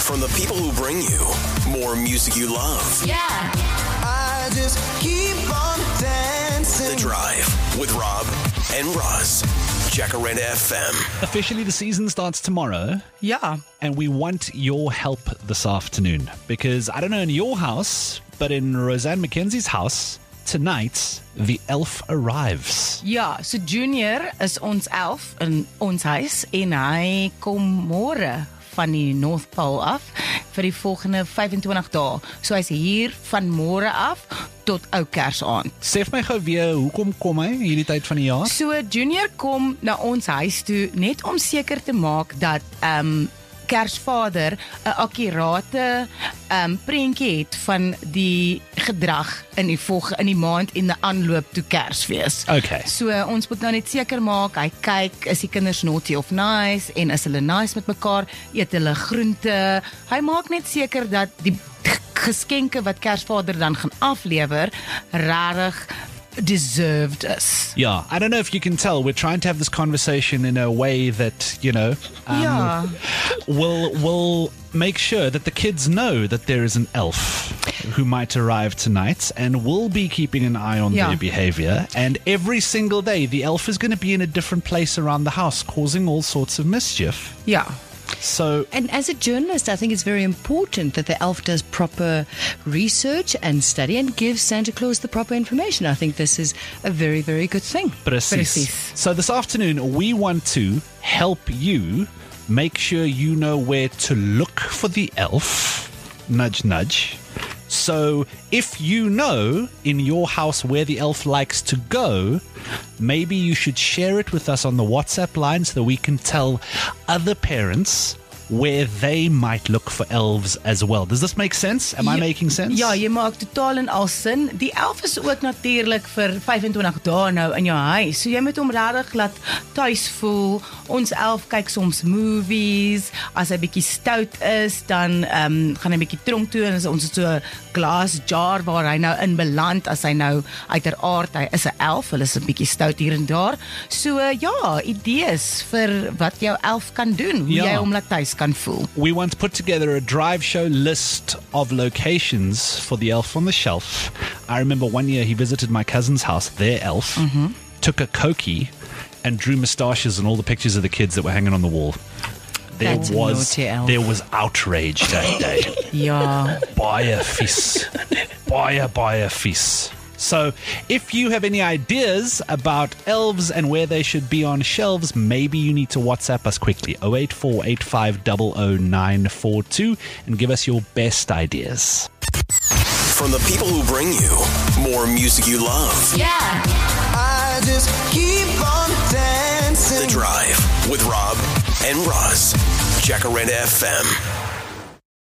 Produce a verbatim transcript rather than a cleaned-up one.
From the people who bring you more music you love. Yeah. I just keep on dancing. The Drive with Rob and Roz. Jacaranda F M. Officially, the season starts tomorrow. Yeah. And we want your help this afternoon. Because, I don't know in your house, but in Roseanne McKenzie's house, tonight, the elf arrives. Ja, so Junior is ons elf in ons huis en hy kom môre van die North Pole af vir die volgende vyf-en-twintig dae. So hy's hier van môre af tot ou Kersaand. Sê vir my gou weer, hoekom kom hy hierdie tyd van die jaar? So Junior kom na ons huis toe net om seker te maak dat um Kersvader 'n akkurate um, prentjie het van die gedrag in die volg in die maand en die aanloop toe Kersfees. Okay. So ons moet nou net seker maak, hy kyk, is die kinders naughty of nice en is hulle nice met mekaar, eet hulle groente. Hy maak net seker dat die geskenke wat Kersvader dan gaan aflewer, regtig deserved us. Yeah, I don't know if you can tell, we're trying to have this conversation in a way that, you know, um, Yeah. will will make sure that the kids know that there is an elf who might arrive tonight, and we'll be keeping an eye on Yeah. their behavior. And every single day, the elf is going to be in a different place around the house, causing all sorts of mischief. Ja. So, And as a journalist, I think it's very important that the elf does proper research and study and gives Santa Claus the proper information. I think this is a very, very good thing. Precies. Precies. So this afternoon, we want to help you make sure you know where to look for the elf. Nudge, nudge. So if you know in your house where the elf likes to go, maybe you should share it with us on the WhatsApp line so that we can tell other parents where they might look for elves as well. Does this make sense? Am I Ja, making sense? Ja, jy maak totaal en al sin. Die elf is ook natuurlik vir vyf-en-twintig dae nou in jou huis. So jy moet hom regtig laat tuis voel. Ons elf kyk soms movies. As hy bietjie stout is, dan um, gaan hy bietjie tronk toe en is ons het so 'n glass jar waar hy nou in beland as hy nou uiteraard hy is 'n elf. Hulle is 'n bietjie stout hier en daar. So uh, ja, idees vir wat jou elf kan doen, hoe Ja. jy hom laat tuis kan voel. We want to put together a drive show list of locations for the elf on the shelf. I remember one year he visited my cousin's house, their elf, Mm-hmm. took a Cokie and drew moustaches on all the pictures of the kids that were hanging on the wall. There That's a was naughty elf. there was outrage that day. Ja. Baie vies. Baie, baie vies. So, if you have any ideas about elves and where they should be on shelves, maybe you need to WhatsApp us quickly, oh eight four eight five zero zero nine four two, and give us your best ideas. From the people who bring you more music you love. Yeah. I just keep on dancing. The Drive with Rob and Roz. Jacaranda F M.